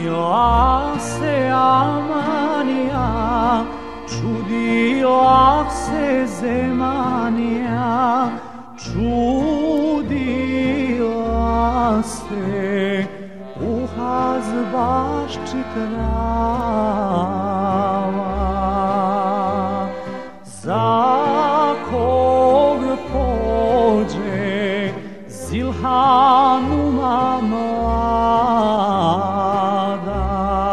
Čudila se Amanija, čudila se Zemanija, čudila se u Hazbašči trava. Za kog pođe Zilhanuma mlada.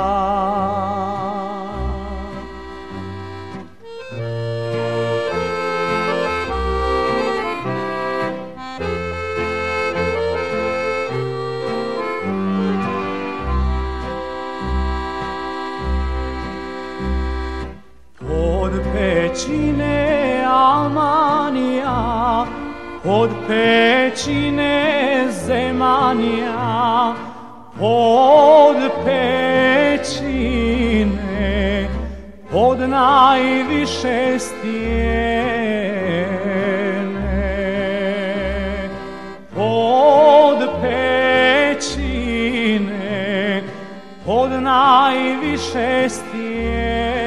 Pod pećine Amanija, pod pećine Zemanija, pod pećine, pod najviše stijene, pod pećine, pod najviše stijene.